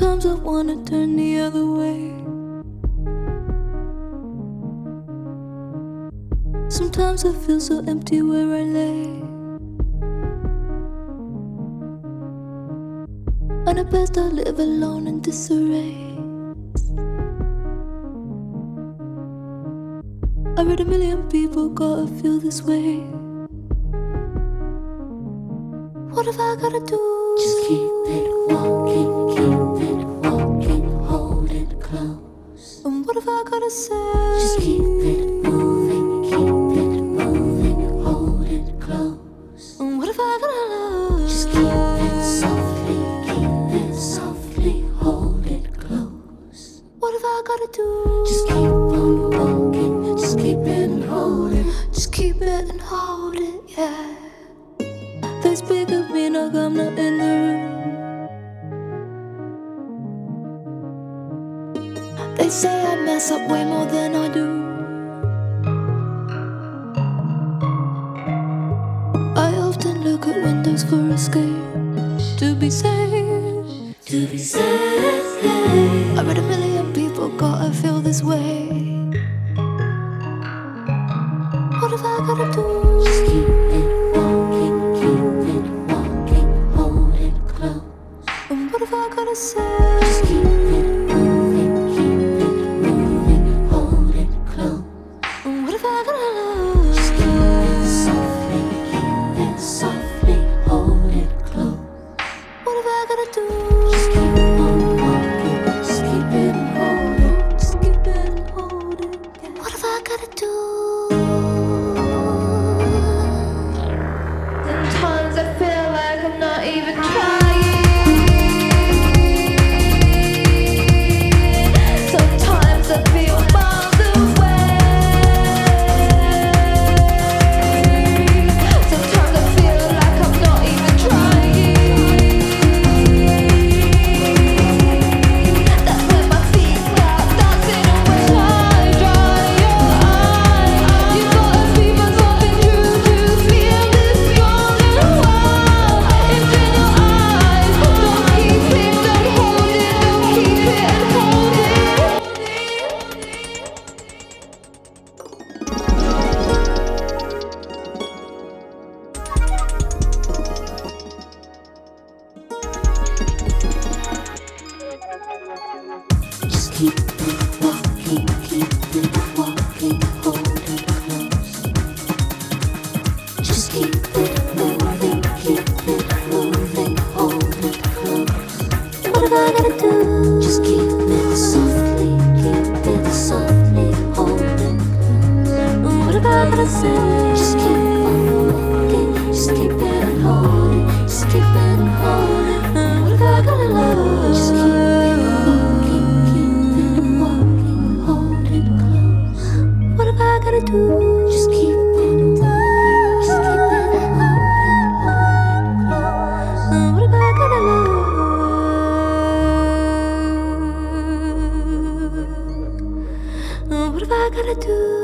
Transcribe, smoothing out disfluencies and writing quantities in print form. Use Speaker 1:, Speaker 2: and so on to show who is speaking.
Speaker 1: Sometimes I wanna turn the other way. Sometimes I feel so empty where I lay. And at best I live alone in disarray. I read 1,000,000 people gotta feel this way. What have I gotta do?
Speaker 2: Just keep it walking, hold it close.
Speaker 1: And what have I gotta say?
Speaker 2: Just keep it moving, hold it close.
Speaker 1: And what have I gotta love?
Speaker 2: Just keep it softly, hold it close.
Speaker 1: What have I gotta do?
Speaker 2: Just keep on walking, just keep it and hold it.
Speaker 1: Just keep it and hold it, yeah. They speak of me like I'm not in the room. They say I mess up way more than I do. I often look at windows for escape. To be safe,
Speaker 2: To be safe,
Speaker 1: I read 1,000,000 people gotta feel this way. What have I gotta do?
Speaker 2: just keep it walking, hold it close.
Speaker 1: And what have I gotta say?
Speaker 2: Just keep it moving, hold it close.
Speaker 1: And what have I gotta love?
Speaker 2: Just keep it softly, hold it close.
Speaker 1: What have I gotta do?
Speaker 2: Just keep on walking, just keep it and hold it.
Speaker 1: Just keep it and hold it. Yeah. What have I gotta do? Sometimes I feel like I'm not even trying. Sometimes I feel miles away. Sometimes I feel like I'm not even trying. That's when my feet start dancing away. Dry your eyes. You gotta be my something true to feel this strong and wild. It's in your eyes. Don't keep it, don't hold it. Don't keep it and hold it.
Speaker 2: Just keep it walking, hold it close. Just keep it moving, hold it close.
Speaker 1: What have I gotta do?
Speaker 2: Just keep it softly, hold it close.
Speaker 1: What have I gotta say?
Speaker 2: Just keep on walking, just keep it and hold it, just keep it and hold it.
Speaker 1: What have I gotta love?
Speaker 2: Just keep it walking, hold it close.
Speaker 1: What have I gotta do?
Speaker 2: Just keep on walking, just keep it and hold it close.
Speaker 1: What have I gotta love? What have I gotta do?